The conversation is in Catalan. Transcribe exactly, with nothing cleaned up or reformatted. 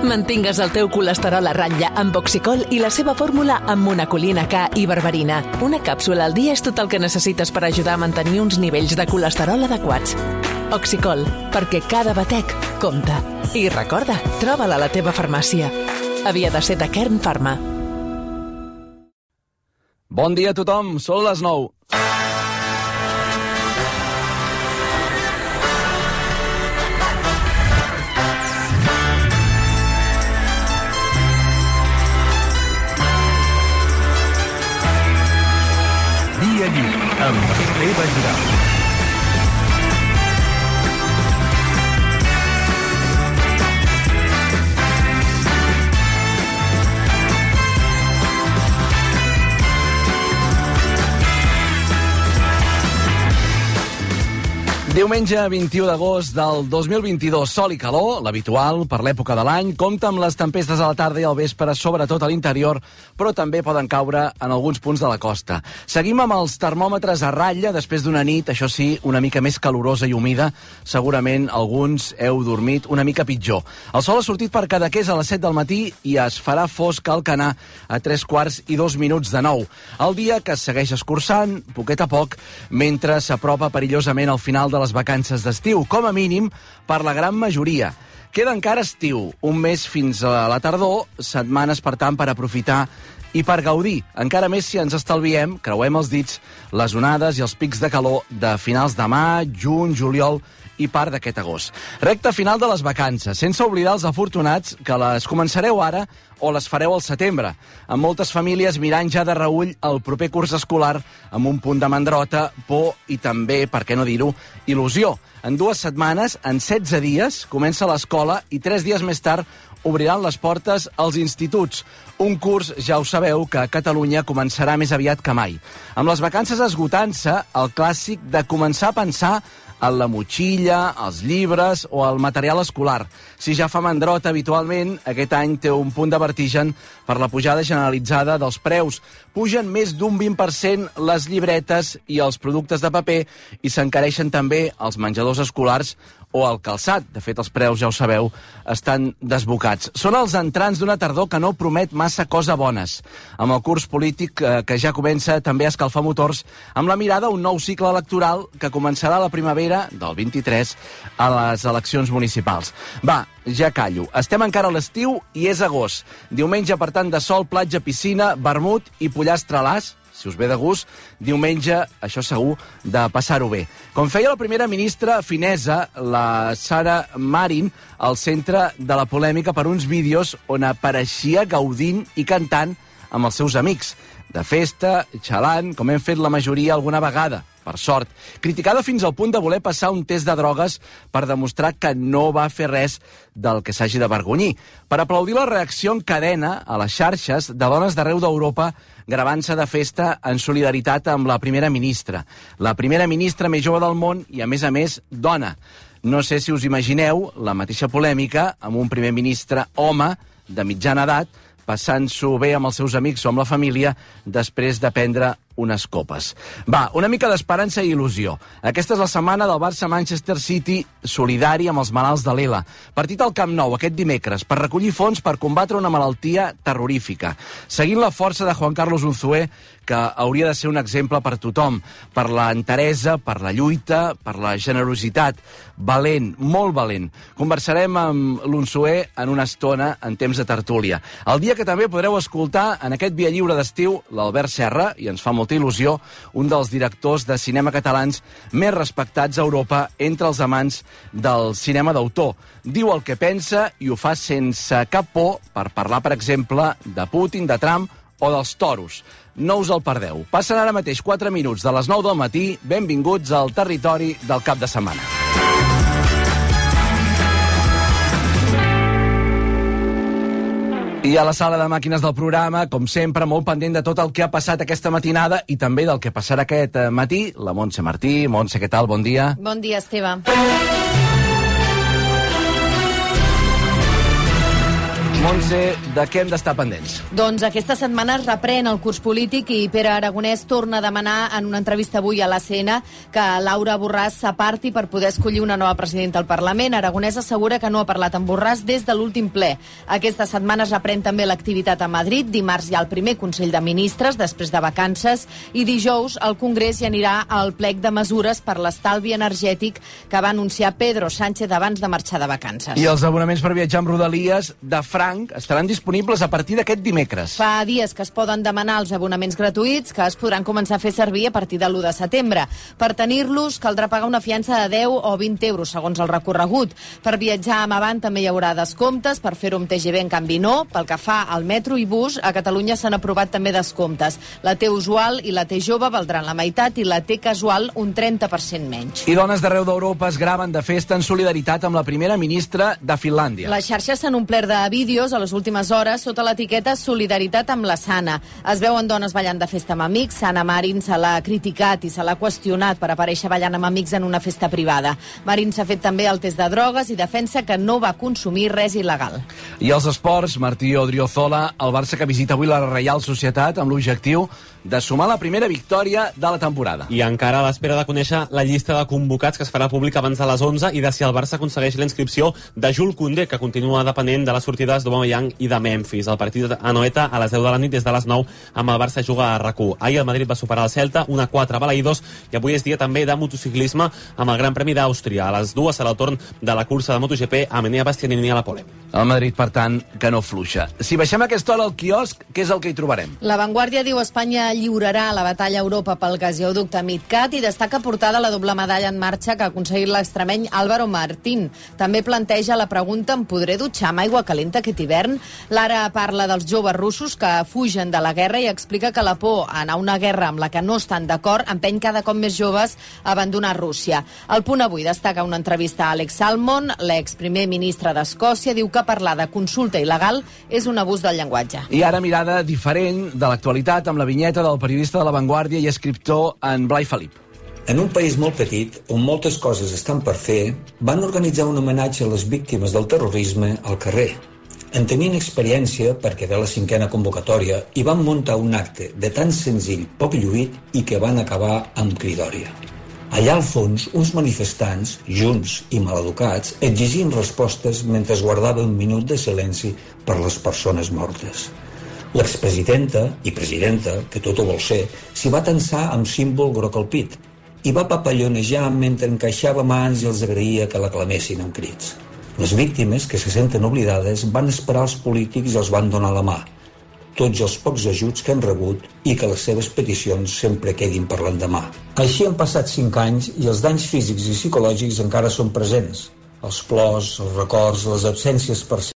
Mantingues el teu colesterol a ratlla amb Oxicol i la seva fórmula amb monacolina K i berberina. Una càpsula al dia és tot el que necessites per ajudar a mantenir uns nivells de colesterol adequats. Oxicol, perquè cada batec compta. I recorda, troba-la a la teva farmàcia. Havia de ser de Kern Pharma. Bon dia a tothom, són les nou. Dia lliure, amb Esteve Giral. Diumenge vint-i-u d'agost del dos mil vint-i-dos, sol i calor, l'habitual per l'època de l'any, compta amb les tempestes a la tarda i al vespre, sobretot a l'interior, però també poden caure en alguns punts de la costa. Seguim amb els termòmetres a ratlla, després d'una nit, això sí, una mica més calorosa i humida. Segurament alguns heu dormit una mica pitjor. El sol ha sortit per Cadaqués a les set del matí i es farà fosc a Alcanar a tres quarts i dos minuts de nou. El dia que es segueix escurçant, poquet a poc, mentre s'apropa perillosament al final de la les vacances d'estiu, com a mínim per la gran majoria. Queda encara estiu, un mes fins a la tardor, setmanes, per tant, per aprofitar i per gaudir. Encara més si ens estalviem, creuem els dits, les onades i els pics de calor de finals de maig, juny, juliol i part d'aquest agost. Recta final de les vacances, sense oblidar els afortunats que les començareu ara o les fareu al setembre, amb moltes famílies mirant ja de reüll el proper curs escolar amb un punt de mandrota, por i també, per què no dir-ho, il·lusió. En dues setmanes, en setze dies, comença l'escola i tres dies més tard obriran les portes als instituts. Un curs, ja ho sabeu, que a Catalunya començarà més aviat que mai. Amb les vacances esgotant-se, el clàssic de començar a pensar en la motxilla, els llibres o el material escolar. Si ja fa mandrota habitualment, aquest any té un punt de vertigen per la pujada generalitzada dels preus. Pugen més d'un vint per cent les llibretes i els productes de paper i s'encareixen també els menjadors escolars o el calçat. De fet, els preus, ja ho sabeu, estan desbocats. Són els entrants d'una tardor que no promet massa cosa bones. Amb el curs polític eh, que ja comença també a escalfar motors, amb la mirada a un nou cicle electoral que començarà la primavera del vint-i-tres a les eleccions municipals. Va, ja callo. Estem encara a l'estiu i és agost. Diumenge, per tant, de sol, platja, piscina, vermut i pollastre a l'as. Si us ve de gust, diumenge, això segur, de passar-ho bé. Com feia la primera ministra finesa, la Sara Marin, al centre de la polèmica per uns vídeos on apareixia gaudint i cantant amb els seus amics. De festa, xalant, com hem fet la majoria alguna vegada, per sort. Criticada fins al punt de voler passar un test de drogues per demostrar que no va fer res del que s'hagi d'avergonyir. Per aplaudir la reacció en cadena a les xarxes de dones d'arreu d'Europa gravant-se de festa en solidaritat amb la primera ministra. La primera ministra més jove del món i, a més a més, dona. No sé si us imagineu la mateixa polèmica amb un primer ministre home de mitjana edat passant-s'ho bé amb els seus amics o amb la família després de prendre unes copes. Va, una mica d'esperança i il·lusió. Aquesta és la setmana del Barça-Manchester City solidari amb els malalts de l'E L A. Partit al Camp Nou aquest dimecres per recollir fons per combatre una malaltia terrorífica. Seguint la força de Juan Carlos Unzué, que hauria de ser un exemple per tothom, per la enteresa, per la lluita, per la generositat. Valent, molt valent. Conversarem amb l'Unzué en una estona en temps de tertúlia. El dia que també podreu escoltar en aquest Via Lliure d'estiu l'Albert Serra, i ens fa molta il·lusió, un dels directors de cinema catalans més respectats a Europa entre els amants del cinema d'autor. Diu el que pensa i ho fa sense cap por per parlar, per exemple, de Putin, de Trump o dels toros. No us el perdeu. Passen ara mateix quatre minuts de les nou del matí. Benvinguts al territori del cap de setmana. I a la sala de màquines del programa, com sempre, molt pendent de tot el que ha passat aquesta matinada i també del que passarà aquest matí, la Montse Martí. Montse, què tal? Bon dia. Bon dia, Esteve. Montse, de què hem d'estar pendents? Doncs aquesta setmana es reprèn el curs polític i Pere Aragonès torna a demanar en una entrevista avui a l'A C N que Laura Borràs s'aparti per poder escollir una nova presidenta al Parlament. Aragonès assegura que no ha parlat amb Borràs des de l'últim ple. Aquesta setmana es reprèn també l'activitat a Madrid. Dimarts hi ha el primer Consell de Ministres, després de vacances, i dijous el Congrés hi anirà al plec de mesures per l'estalvi energètic que va anunciar Pedro Sánchez abans de marxar de vacances. I els abonaments per viatjar amb Rodalies de franc estaran disponibles a partir d'aquest dimecres. Fa dies que es poden demanar els abonaments gratuïts, que es podran començar a fer servir a partir de l'u de setembre. Per tenir-los caldrà pagar una fiança de deu o vint euros, segons el recorregut. Per viatjar amb Avant també hi haurà descomptes, per fer-ho amb T G V en canvi no. Pel que fa al metro i bus, a Catalunya s'han aprovat també descomptes. La T usual i la T jove valdran la meitat i la T casual un trenta per cent menys. I dones d'arreu d'Europa es graven de festa en solidaritat amb la primera ministra de Finlàndia. Les xarxes s'han omplert de vídeos a les últimes hores sota l'etiqueta Solidaritat amb la Sana. Es veuen dones ballant de festa amb amics. Sanna Marin se l'ha criticat i se l'ha qüestionat per aparèixer ballant amb amics en una festa privada. Marin s'ha fet també el test de drogues i defensa que no va consumir res il·legal. I els esports, Martí Odriozola, el Barça que visita avui la Reial Societat amb l'objectiu de sumar la primera victòria de la temporada. I encara a l'espera de conèixer la llista de convocats que es farà pública abans de les onze i de si el Barça aconsegueix la inscripció de Jules Koundé, que continua depenent de les sortides d'Aubameyang i de Memphis. El partit a Anoeta a les deu de la nit des de les nou amb el Barça juga a RAC u. Ahir el Madrid va superar el Celta, un a quatre a Balaïdos, i avui és dia també de motociclisme amb el Gran Premi d'Àustria. A les dues serà el torn de la cursa de MotoGP a Menea Bastianini a la Pole. El Madrid, per tant, que no fluixa. Si baixem a aquesta hora al quiosc, què és el que hi trobarem? La Vanguardia diu Espanya lliurarà la batalla a Europa pel gasoducte MidCat i destaca portada la doble medalla en marxa que ha aconseguit l'extremeny Álvaro Martín. També planteja la pregunta: em podré dutxar amb aigua calenta aquest hivern? Lara parla dels joves russos que fugen de la guerra i explica que la por a anar a una guerra amb la que no estan d'acord empeny cada cop més joves a abandonar Rússia. El Punt Avui destaca una entrevista a Alex Salmond, l'exprimer ministre d'Escòcia, diu que parlar de consulta il·legal és un abús del llenguatge. I ara mirada diferent de l'actualitat amb la vinyeta del periodista de La Vanguardia i escriptor en Blai Felip. En un país molt petit, on moltes coses estan per fer, van organitzar un homenatge a les víctimes del terrorisme al carrer. En tenien experiència perquè ve la cinquena convocatòria i van muntar un acte de tan senzill, poc lluït i que van acabar amb cridòria. Allà al fons, uns manifestants, junts i maleducats, exigien respostes mentre guardaven un minut de silenci per les persones mortes. L'expresidenta i presidenta, que tot ho vol ser, s'hi va tensar amb símbol groc al pit i va papallonejar mentre encaixava mans i els agraïa que l'aclamessin amb crits. Les víctimes, que se senten oblidades, van esperar els polítics i els van donar la mà. Tots els pocs ajuts que han rebut i que les seves peticions sempre quedin per l'endemà. Així han passat cinc anys i els danys físics i psicològics encara són presents. Els plors, els records, les absències per